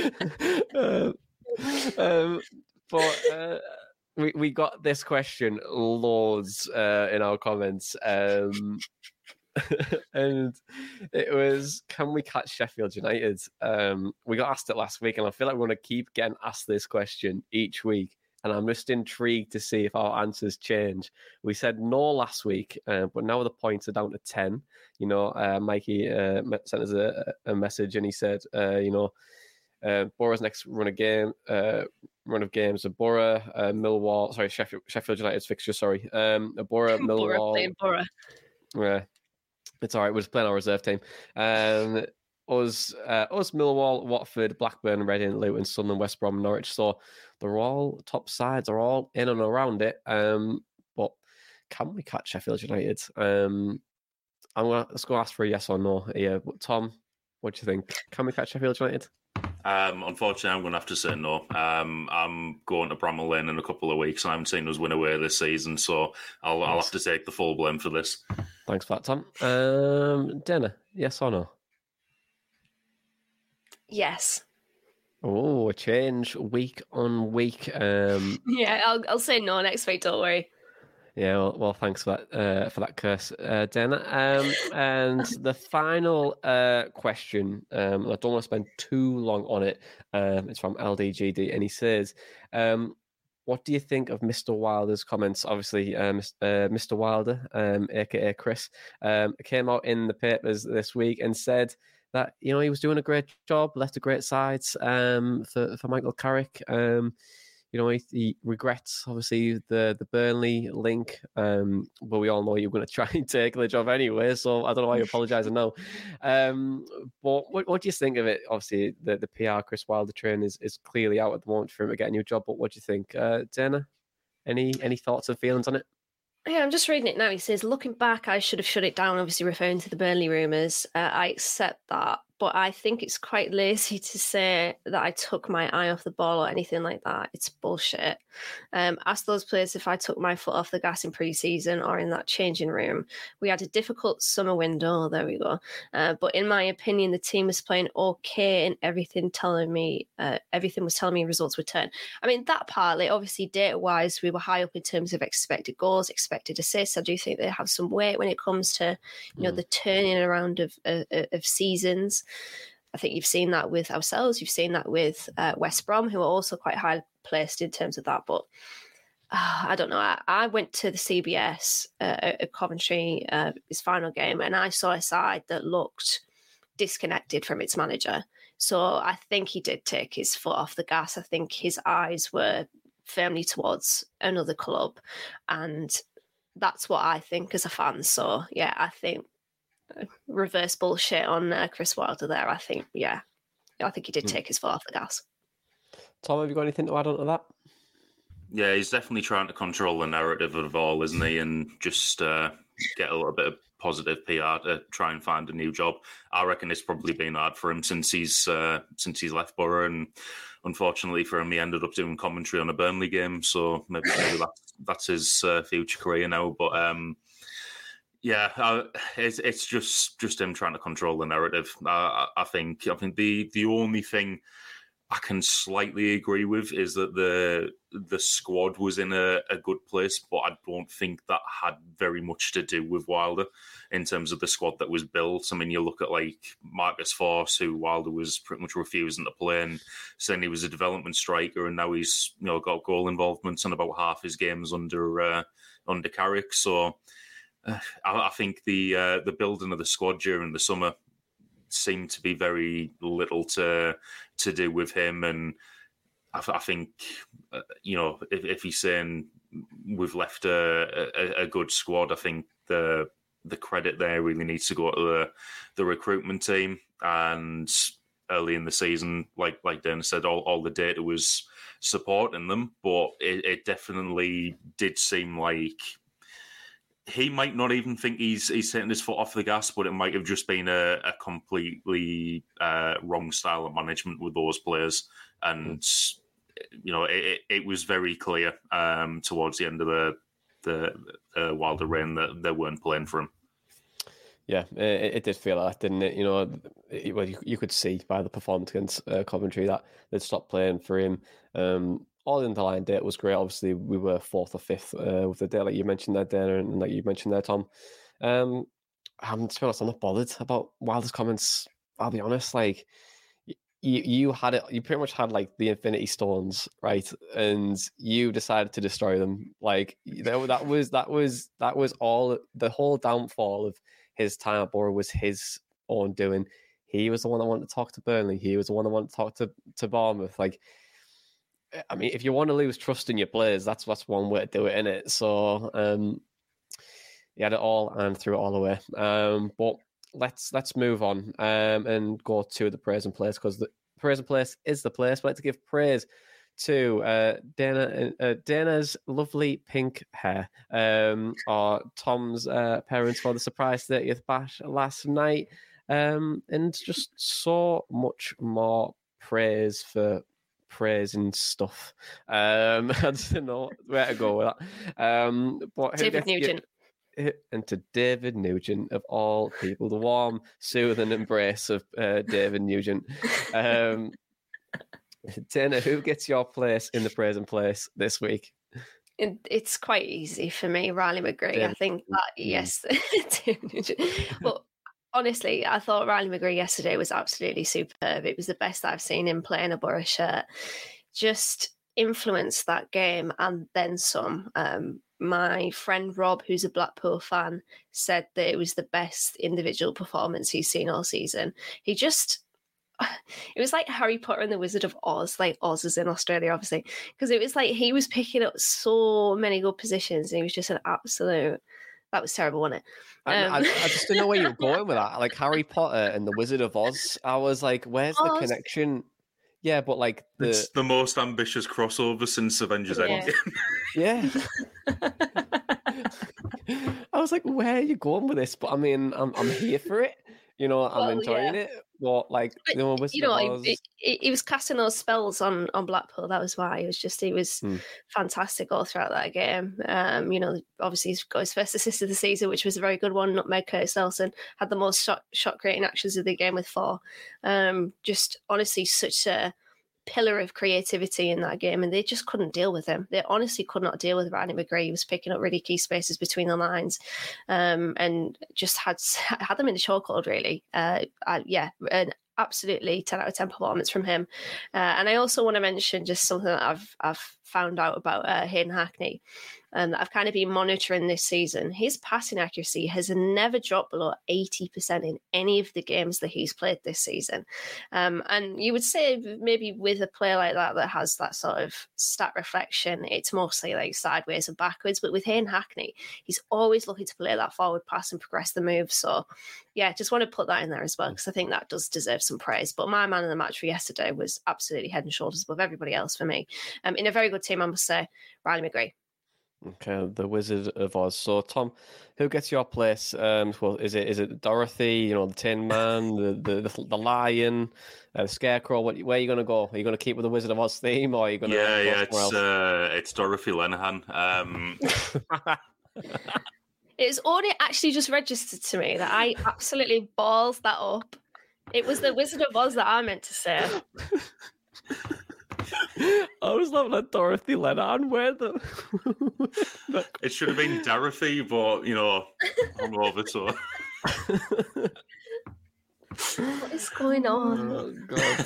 We got this question loads in our comments. And it was, can we catch Sheffield United? We got asked it last week, and I feel like we're going to keep getting asked this question each week. And I'm just intrigued to see if our answers change. We said no last week, but now the points are down to 10. Mikey sent us a message, and he said, Borough's next run of games are Borough, Millwall. Sorry, Sheffield United's fixture. Sorry, Borough, Millwall. Borough. Yeah. It's all right. We're just playing our reserve team. Us, Millwall, Watford, Blackburn, Reading, Luton, Sunderland, West Brom, Norwich. So they're all top sides. Are all in and around it. But can we catch Sheffield United? Let's go ask for a yes or no. Yeah, Tom, what do you think? Can we catch Sheffield United? Unfortunately, I'm going to have to say no. I'm going to Bramall Lane in a couple of weeks. I haven't seen us win away this season, so I'll have to take the full blame for this. Thanks for that, Tom. Dana, yes or no? Yes. Oh, a change week on week. Yeah, I'll say no next week. Don't worry. Yeah, well, thanks for that curse, Dana. And the final question, I don't want to spend too long on it. It's from LDGD, and he says, what do you think of Mr. Wilder's comments? Obviously, Mr. Wilder, aka Chris, came out in the papers this week and said that he was doing a great job, left a great side for Michael Carrick. He regrets, obviously, the Burnley link, but we all know you're going to try and take the job anyway, so I don't know why you're apologising now. But what do you think of it? Obviously, the PR Chris Wilder train is clearly out at the moment for him to get a new job, but what do you think? Dana, any thoughts and feelings on it? Yeah, I'm just reading it now. He says, looking back, I should have shut it down, obviously referring to the Burnley rumours. I accept that, but I think it's quite lazy to say that I took my eye off the ball or anything like that. It's bullshit. Ask those players if I took my foot off the gas in pre-season or in that changing room. We had a difficult summer window, there we go. But in my opinion, the team was playing okay and everything was telling me results would turn. I mean, that partly, obviously, data-wise, we were high up in terms of expected goals, expected assists. I do think they have some weight when it comes to, the turning around of seasons. I think you've seen that with ourselves. You've seen that with West Brom, who are also quite high placed in terms of that. But I don't know. I went to the CBS at Coventry, his final game, and I saw a side that looked disconnected from its manager. So I think he did take his foot off the gas. I think his eyes were firmly towards another club. And that's what I think as a fan. So, yeah, I think reverse bullshit on Chris Wilder there. I think he did take his foot off the gas. Tom, have you got anything to add on to that? Yeah, he's definitely trying to control the narrative of it all, isn't he? And just get a little bit of positive PR to try and find a new job. I reckon it's probably been hard for him since he's left Borough, and unfortunately for him, he ended up doing commentary on a Burnley game. So maybe that's his future career now. But it's just him trying to control the narrative. I think the only thing I can slightly agree with is that the squad was in a good place, but I don't think that had very much to do with Wilder in terms of the squad that was built. I mean, you look at like Marcus Forss, who Wilder was pretty much refusing to play and saying he was a development striker, and now he's got goal involvements in about half his games under Carrick. So I think the building of the squad during the summer seemed to be very little to do with him, and I think if he's saying we've left a good squad, I think the credit there really needs to go to the recruitment team. And early in the season, like Dana said, all the data was supporting them, but it definitely did seem like he might not even think he's taking his foot off the gas, but it might have just been a completely wrong style of management with those players. And, it was very clear towards the end of the Wilder reign that they weren't playing for him. Yeah, it did feel like that, didn't it? You could see by the performance against Coventry that they'd stopped playing for him. All the underlying data was great. Obviously, we were 4th or 5th with the data like you mentioned there, Dana, and like you mentioned there, Tom. To be honest, I'm not bothered about Wilder's comments. I'll be honest. Like you had it. You pretty much had like the Infinity Stones, right? And you decided to destroy them. Like that was all. The whole downfall of his time at Borough was his own doing. He was the one that wanted to talk to Burnley. He was the one that wanted to talk to Bournemouth. Like, I mean, if you want to lose trust in your players, that's one way to do it, innit? So he had it all and threw it all away. But let's move on and go to the praise and place, because the praise and place is the place. I'd like to give praise to Dana's lovely pink hair, or Tom's parents for the surprise 30th bash last night, and just so much more praise for praising stuff. I don't know where to go with that. But David Nugent. And to David Nugent, of all people, the warm, soothing embrace of David Nugent. Dana, who gets your place in the praise and place this week? It's quite easy for me, Riley McGree. I think that, yes. But honestly, I thought Riley McGree yesterday was absolutely superb. It was the best I've seen him play in a Borough shirt. Just influenced that game and then some. My friend Rob, who's a Blackpool fan, said that it was the best individual performance he's seen all season. It was like Harry Potter and the Wizard of Oz, like Oz is in Australia, obviously, because it was like he was picking up so many good positions and he was just an absolute... That was terrible, wasn't it? I just didn't know where you were going with that. Like Harry Potter and the Wizard of Oz. I was like, where's the connection? Yeah, but like it's the most ambitious crossover since Avengers Endgame. Yeah. I was like, where are you going with this? But I mean, I'm here for it. I'm enjoying it. But like, he was casting those spells on Blackpool. That was why. He was fantastic all throughout that game. Obviously he's got his first assist of the season, which was a very good one. Nutmeg Curtis Nelson had the most shot creating actions of the game with 4. Just honestly, such a pillar of creativity in that game, and they just couldn't deal with him. They honestly could not deal with Riley McGree. He was picking up really key spaces between the lines, and just had them in the chokehold, really. An absolutely 10 out of 10 performance from him. And I also want to mention just something that I've found out about Hayden Hackney, and that I've kind of been monitoring this season. His passing accuracy has never dropped below 80% in any of the games that he's played this season. And you would say maybe with a player like that has that sort of stat reflection, it's mostly like sideways and backwards. But with Hayden Hackney, he's always looking to play that forward pass and progress the move. So yeah, just want to put that in there as well, because I think that does deserve some praise. But my man of the match for yesterday was absolutely head and shoulders above everybody else for me. In a very good team, I must say, Riley McGree. Okay, the Wizard of Oz. So, Tom, who gets your place? Well, is it Dorothy? You know, the Tin Man, the Lion, the Scarecrow. Where are you going to go? Are you going to keep with the Wizard of Oz theme, or are you going to go somewhere else? It's Dorothy Lenihan. It's only actually just registered to me that I absolutely balls that up. It was the Wizard of Oz that I meant to say. I was laughing at Dorothy Lenihan. Where the? It should have been Dorothy, but hungover. So. What is going on? Oh God.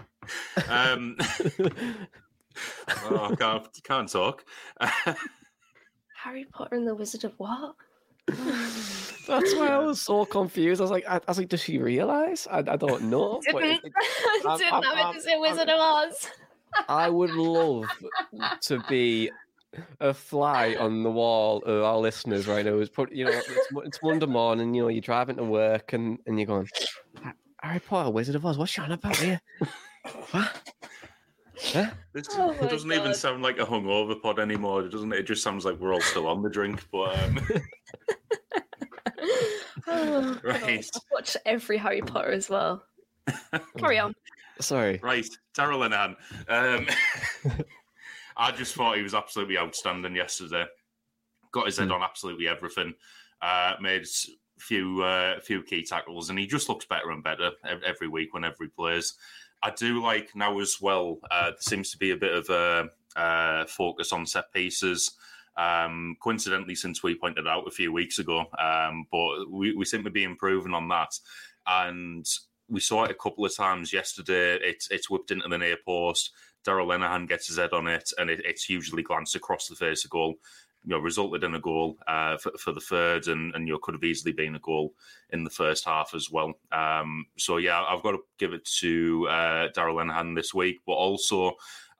I can't talk. Harry Potter and the Wizard of what? That's why I was so confused. I was like, does she realise? I don't know. Didn't have it to say Wizard of Oz. I would love to be a fly on the wall of our listeners right now. It's Monday morning. You're driving to work and you're going, Harry Potter, Wizard of Oz. What's she on about here? What? Huh? This doesn't even sound like a hungover pod anymore, doesn't it? It just sounds like we're all still on the drink. But right, I've watched every Harry Potter as well. Carry on. Sorry. Right, Daryl Lenihan. I just thought he was absolutely outstanding yesterday. Got his head on absolutely everything. Made a few key tackles, and he just looks better and better every week whenever he plays. I do like now as well, there seems to be a bit of a focus on set pieces. Coincidentally, since we pointed out a few weeks ago, but we seem to be improving on that. And we saw it a couple of times yesterday. It's whipped into the near post. Daryl Lenihan gets his head on it, and it's usually glanced across the face of goal. Resulted in a goal for the third, and could have easily been a goal in the first half as well. So yeah, I've got to give it to Daryl Lenihan this week, but also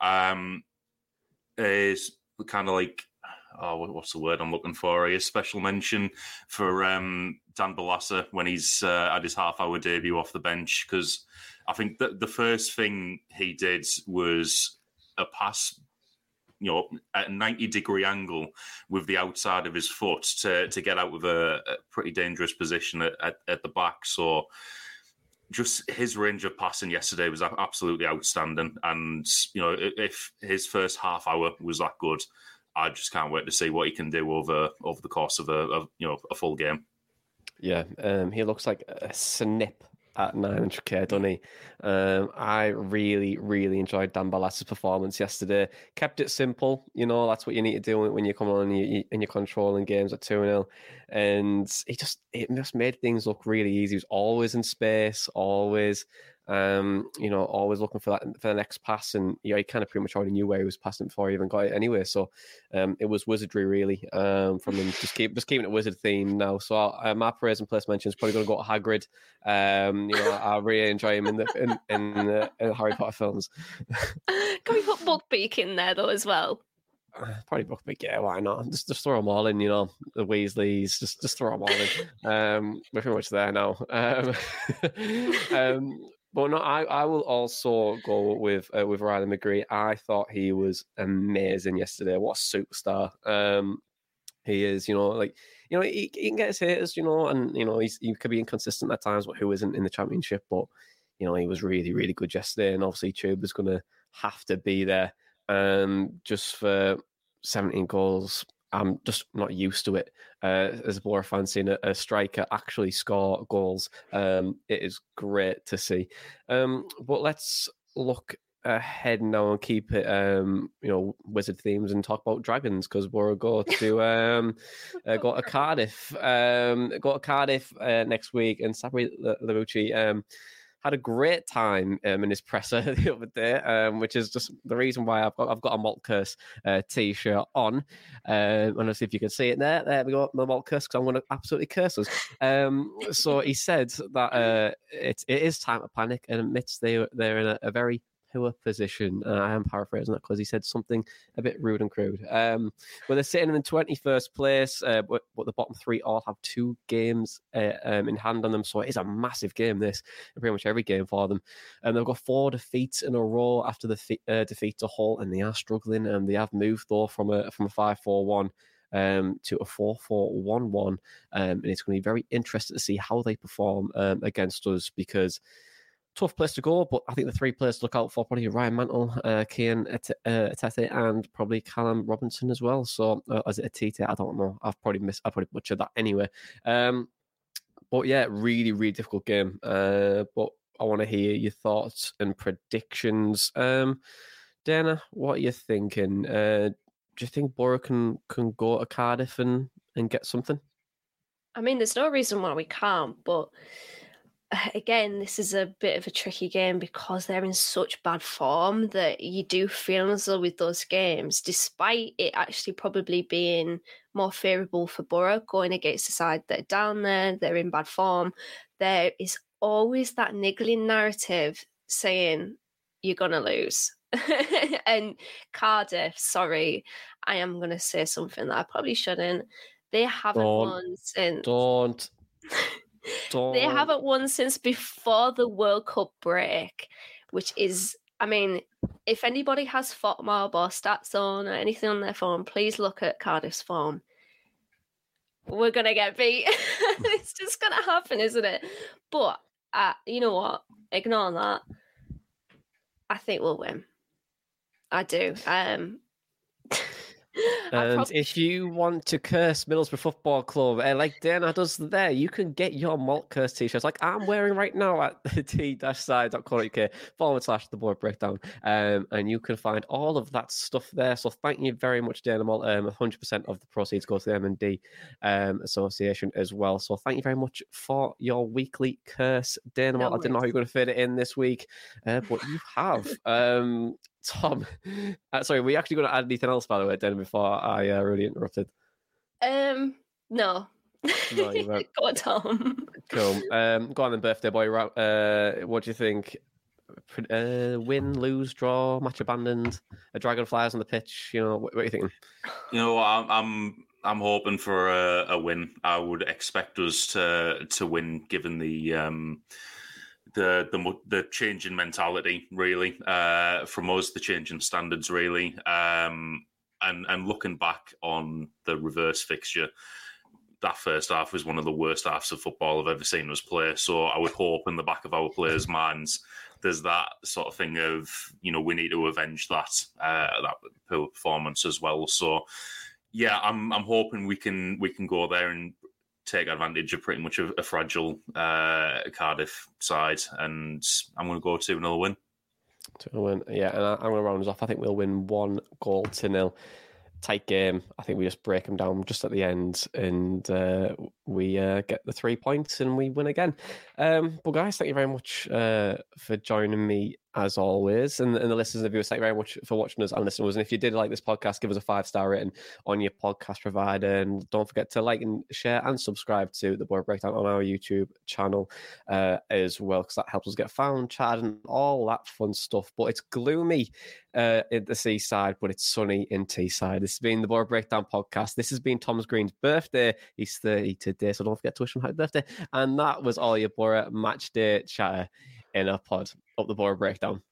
is kind of like, what's the word I'm looking for? A special mention for Dan Balassa when he's had his half-hour debut off the bench, because I think that the first thing he did was a pass, at a 90-degree angle with the outside of his foot to get out of a pretty dangerous position at the back. So just his range of passing yesterday was absolutely outstanding. And, if his first half hour was that good, I just can't wait to see what he can do over the course of a full game. Yeah, he looks like a snip at 900k, doesn't he? I really, really enjoyed Dan Balassa's performance yesterday. Kept it simple, that's what you need to do when you come on and you're controlling games at 2-0. And it just made things look really easy. He was always in space, always always looking for the next pass, and he kind of pretty much already knew where he was passing before he even got it anyway. So it was wizardry really from him. Just keeping it wizard theme now. So my praise and place mention is probably going to go to Hagrid. I really enjoy him in the Harry Potter films. Can we put Buckbeak in there though as well? Probably Buckbeak, yeah, why not? Just throw them all in, the Weasleys, just throw them all in. We're pretty much there now. But no, I will also go with Riley McGree. I thought he was amazing yesterday. What a superstar he is. He can get his haters, and he could be inconsistent at times, but who isn't in the championship? But he was really, really good yesterday, and obviously Tube is going to have to be there. Just for 17 goals, I'm just not used to it. As a Boro fan, seeing a striker actually score goals, it is great to see. But let's look ahead now and keep it, wizard themes and talk about dragons, because we'll go to Cardiff. Go to Cardiff next week, and Sabri Larouci had a great time in his presser the other day, which is just the reason why I've got a Malt Curse t-shirt on. And let's see if you can see it there. There we go, the Malt Curse, because I'm going to absolutely curse us. So he said that it is time to panic, and admits they're in a very poor position. I am paraphrasing that because he said something a bit rude and crude. Well, they're sitting in 21st place, but the bottom three all have 2 games in hand on them. So it is a massive game, this, and pretty much every game for them. And they've got 4 defeats in a row after the defeat to Hull, and they are struggling. And they have moved, though, from a 5-4-1 to a 4-4-1-1, and it's going to be very interesting to see how they perform against us, because tough place to go, but I think the 3 players to look out for probably Ryan Mantle, Kian Etete, and probably Callum Robinson as well. So is it Etete? I don't know. I probably butchered that anyway. But yeah, really, really difficult game. But I want to hear your thoughts and predictions. Dana, what are you thinking? Do you think Borough can go to Cardiff and get something? I mean, there's no reason why we can't, but again, this is a bit of a tricky game because they're in such bad form that you do feel as though with those games, despite it actually probably being more favourable for Borough going against the side that are down there, they're in bad form, there is always that niggling narrative saying you're going to lose. And Cardiff, sorry, I am going to say something that I probably shouldn't. They haven't won since... They haven't won since before the World Cup break, which is, I mean, if anybody has FOTMob or StatZone or anything on their phone, please look at Cardiff's form. We're going to get beat. It's just going to happen, isn't it? But you know what? Ignore that. I think we'll win. I do. And if you want to curse Middlesbrough Football Club, like Dana does there, you can get your Malt Curse t-shirts like I'm wearing right now at t-side.co.uk/the Borough Breakdown. And you can find all of that stuff there. So thank you very much, Dana Malt. 100% of the proceeds go to the M&D Association as well. So thank you very much for your weekly curse, Dana Malt. I didn't know how you were going to fit it in this week, but you have. Tom, sorry, were you actually going to add anything else, by the way, Dan, before I really interrupted? No. No, you won't. Go on, Tom. Cool. Go on then, birthday boy. What do you think? Win, lose, draw, match abandoned, a Dragonflies on the pitch? You know, what are you thinking? You know, I'm hoping for a win. I would expect us to win, given the change in mentality, really, from us, the change in standards, really, and looking back on the reverse fixture, that first half was one of the worst halves of football I've ever seen us play. So I would hope in the back of our players' minds there's that sort of thing of, you know, we need to avenge that poor performance as well. So yeah, I'm hoping we can go there and take advantage of pretty much a fragile Cardiff side, and I'm going to go 2-0 win. 2-0 win, yeah, and I'm going to round us off. I think we'll win 1-0. Tight game. I think we just break them down just at the end, and we get the 3 points and we win again. But guys, thank you very much for joining me as always, and the listeners and viewers, thank you very much for watching us and listening to us. And if you did like this podcast, give us a 5-star rating on your podcast provider, and don't forget to like and share and subscribe to the Borough Breakdown on our YouTube channel as well, because that helps us get found, chatted, and all that fun stuff. But it's gloomy in the seaside, but it's sunny in Teesside. This has been the Borough Breakdown podcast. This has been Thomas Green's birthday. He's 30 today, so don't forget to wish him happy birthday. And that was all your Borough match day chatter in a pod up the Borough Breakdown.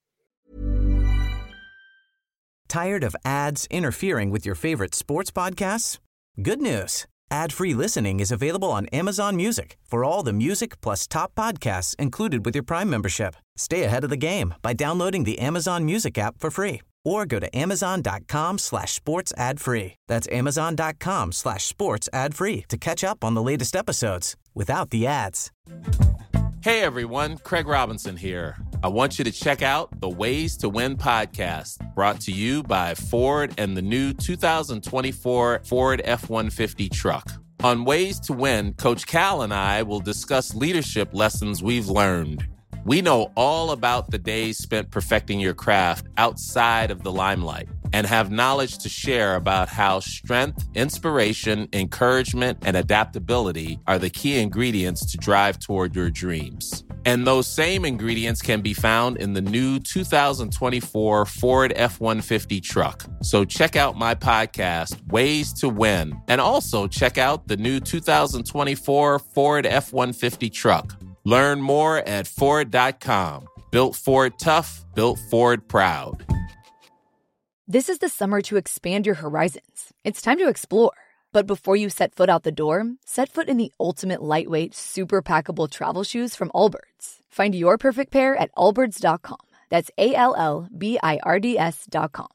Tired of ads interfering with your favorite sports podcasts? Good news. Ad-free listening is available on Amazon Music for all the music plus top podcasts included with your Prime membership. Stay ahead of the game by downloading the Amazon Music app for free, or go to amazon.com/sports ad free. That's amazon.com/sports ad free to catch up on the latest episodes without the ads. Hey everyone, Craig Robinson here. I want you to check out the Ways to Win podcast, brought to you by Ford and the new 2024 Ford F-150 truck. On Ways to Win, Coach Cal and I will discuss leadership lessons we've learned. We know all about the days spent perfecting your craft outside of the limelight, and have knowledge to share about how strength, inspiration, encouragement, and adaptability are the key ingredients to drive toward your dreams. And those same ingredients can be found in the new 2024 Ford F-150 truck. So check out my podcast, Ways to Win, and also check out the new 2024 Ford F-150 truck. Learn more at Ford.com. Built Ford tough, built Ford proud. This is the summer to expand your horizons. It's time to explore. But before you set foot out the door, set foot in the ultimate lightweight, super packable travel shoes from Allbirds. Find your perfect pair at allbirds.com. That's ALLBIRDS.com.